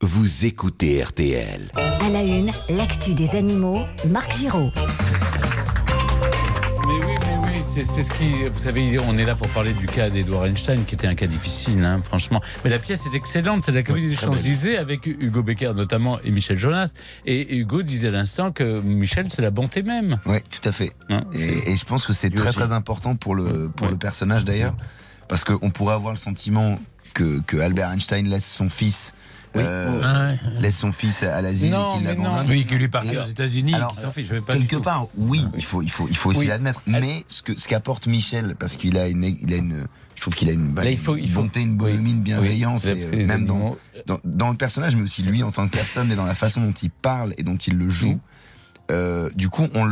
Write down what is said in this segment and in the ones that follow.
vous écoutez RTL. À la une, l'actu des animaux, Marc Giraud. Mais oui, c'est ce qui... Vous savez, on est là pour parler du cas d'Edward Einstein, qui était un cas difficile, franchement. Mais la pièce est excellente, c'est la comédie des Champs-Élysées, avec Hugo Becker notamment et Michel Jonas. Et Hugo disait à l'instant que Michel, c'est la bonté même. Oui, tout à fait. Et je pense que c'est très très important pour le personnage d'ailleurs, parce qu'on pourrait avoir le sentiment que Albert Einstein laisse son fils... laisse son fils à l'asile et qu'il l'abandonne. Oui, qu'il est parti aux États-Unis. Alors, s'en fiche, quelque part, oui, il faut aussi l'admettre. Mais ce qu'apporte Michel, parce qu'il a je trouve qu'il a une bonté, une bohémie, une bienveillance, et même dans le personnage, mais aussi lui en tant que personne, et dans la façon dont il parle et dont il le joue. Du coup, on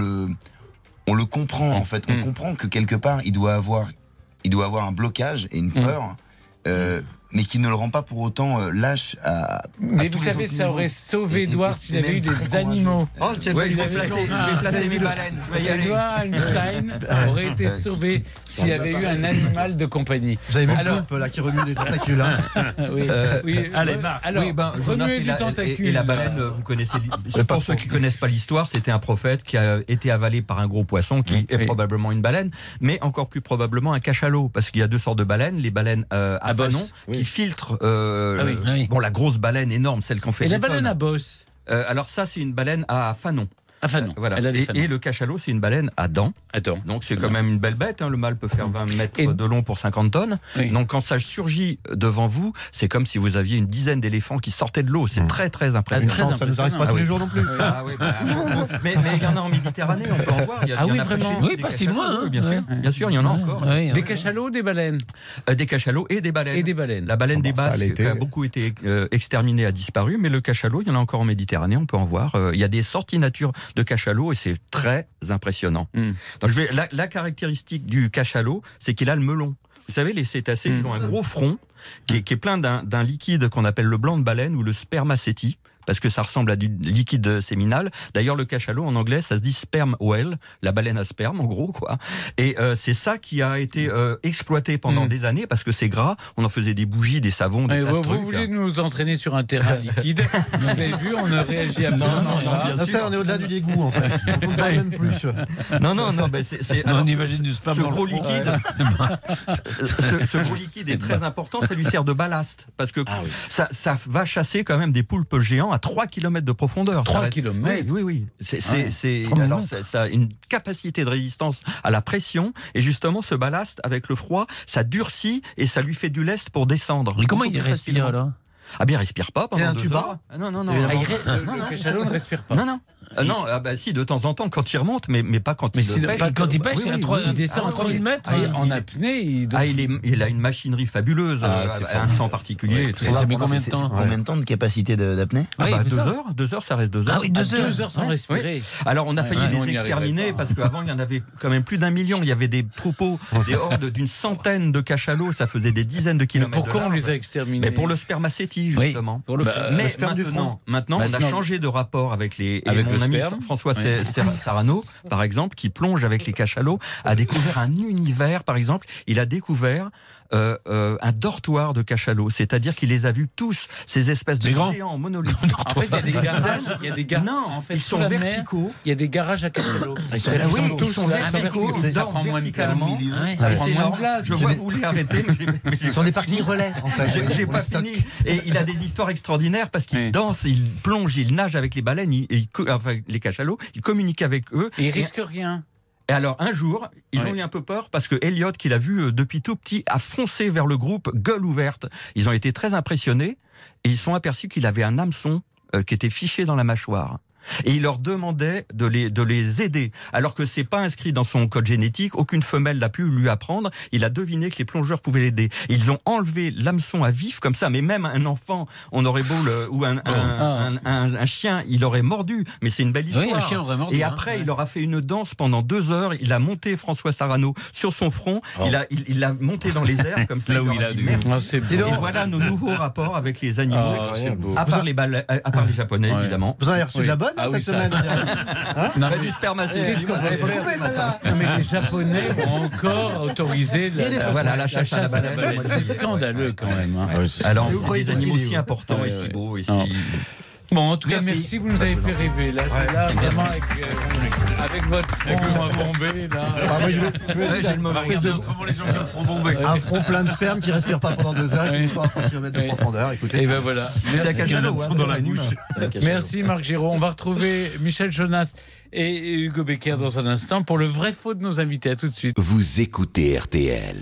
le comprend en fait. On comprend que quelque part, il doit avoir un blocage et une peur. Mais qui ne le rend pas pour autant lâche à mais vous savez, ça aurait sauvé Edouard s'il avait eu des animaux. Je vais placer mes baleines. Edouard Einstein aurait été sauvé s'il y avait eu un animal de compagnie. Vous avez vu le poulpe là qui remue les tentacules. Allez, Marc. Alors, Jonas et la baleine, vous connaissez. Pour ceux qui ne connaissent pas l'histoire, c'était un prophète qui a été avalé par un gros poisson qui est probablement une baleine, mais encore plus probablement un cachalot, parce qu'il y a deux sortes de baleines, les baleines à fanon qui filtre la grosse baleine énorme, celle qu'on fait. Et la baleine à bosse alors ça, c'est une baleine à fanon. Fanon. Voilà. Et le cachalot, c'est une baleine à dents. Donc c'est quand même une belle bête. Le mâle peut faire 20 mètres de long pour 50 tonnes. Donc quand ça surgit devant vous, c'est comme si vous aviez une dizaine d'éléphants qui sortaient de l'eau. C'est très très impressionnant. Ça nous arrive pas tous les jours non plus. Mais il y en a en Méditerranée, on peut en voir. Vraiment. Oui, pas si loin. Bien sûr, il y en a encore. Des cachalots, des baleines. Des cachalots et des baleines. La baleine des Basques, qui a beaucoup été exterminée, a disparu, mais le cachalot, il y en a encore en Méditerranée, on peut en voir. Il y a des sorties nature de cachalot et c'est très impressionnant. Donc la caractéristique du cachalot, c'est qu'il a le melon. Vous savez, les cétacés, ils ont un gros front qui est plein d'un liquide qu'on appelle le blanc de baleine ou le spermacétie, parce que ça ressemble à du liquide séminal. D'ailleurs, le cachalot, en anglais, ça se dit sperm whale, la baleine à sperme, en gros, quoi. Et c'est ça qui a été exploité pendant des années, parce que c'est gras, on en faisait des bougies, des savons, des tas de trucs. Vous voulez nous entraîner sur un terrain liquide. Vous avez vu, on a réagi absolument pas. Non, ça, on est au-delà du dégoût, en fait. On ne parle même plus. Non, on imagine du spam ce gros liquide. Ce gros liquide est très important, ça lui sert de ballast, parce que ça va chasser quand même des poulpes géants à 3 km de profondeur. 3 km. Oui. Alors, ça a une capacité de résistance à la pression, et justement, ce ballast, avec le froid, ça durcit et ça lui fait du lest pour descendre. Mais comment il respire, alors ? Ah bien, il respire pas pendant 2 heures. Non. Le cachalot ne respire pas. Non, si, de temps en temps, quand il remonte, mais pas quand il pêche. Quand il pêche, il descend à 3000 mètres. En apnée, il a une machinerie fabuleuse, un sang particulier. Ça met combien de temps ? Combien de temps de capacité d'apnée ? 2 heures. 2 heures, ça reste 2 heures. Ah oui, 2 heures sans respirer. Alors, on a failli les exterminer, parce qu'avant, il y en avait quand même plus d'1 million. Il y avait des troupeaux, des hordes d'une centaine de cachalots. Ça faisait des dizaines de kilomètres. Pourquoi on les a exterminés ? Mais pour le spermacétie, justement. Mais maintenant, on a changé de rapport avec mon ami François Sarano, par exemple, qui plonge avec les cachalots, a découvert un univers, par exemple. Il a découvert un dortoir de cachalots, c'est-à-dire qu'il les a vus tous, ces espèces de géants monolithes. En fait, il y a des garages. Non, en fait, ils sont verticaux. Il y a des garages à cachalots. Ils sont verticaux. Ça prend moins de place. Ça prend moins de place. Je vois que vous voulez arrêter. Ce sont des parkings relais, en fait. J'ai pas fini. Et il a des histoires extraordinaires parce qu'il danse, il plonge, il nage avec les baleines, les cachalots, il communique avec eux. Et il risque rien. Et alors, un jour, ils ont eu un peu peur parce que Elliot, qui l'a vu depuis tout petit, a foncé vers le groupe, gueule ouverte. Ils ont été très impressionnés et ils sont aperçus qu'il avait un hameçon qui était fiché dans la mâchoire. Et il leur demandait de les aider, alors que c'est pas inscrit dans son code génétique, aucune femelle n'a pu lui apprendre. Il a deviné que les plongeurs pouvaient l'aider. Ils ont enlevé l'hameçon à vif comme ça, mais même un enfant, on aurait beau ou un chien, il aurait mordu. Mais c'est une belle histoire. Oui, un chien aurait mordu. Et après, il leur a fait une danse pendant 2 heures. Il a monté François Sarano sur son front. Il l'a monté dans les airs comme ça. Là où il a dû. Et voilà nos nouveaux rapports avec les animaux. À part les Japonais, évidemment. Vous en avez reçu de la bonne bonne cette semaine. Non, mais du spermacé. Qu'est-ce qu'on peut faire? Non, mais les Japonais ont encore autorisé la chasse à la baleine. C'est scandaleux quand même. Alors, c'est des animaux si importants et si beaux. Bon, en tout cas, merci, vous nous avez fait rêver. Là, vraiment, avec votre front bombé. J'ai le mauvais autrement les gens qui ont le front bombé. Un front plein de sperme qui respire pas pendant 2 heures et qui descend à 30 km de profondeur. Écoutez, et ben voilà. C'est à Cachalot, dans la bouche. Merci Marc Giraud. On va retrouver Michel Jonas et Hugo Becker dans un instant pour le vrai faux de nos invités. À tout de suite. Vous écoutez RTL.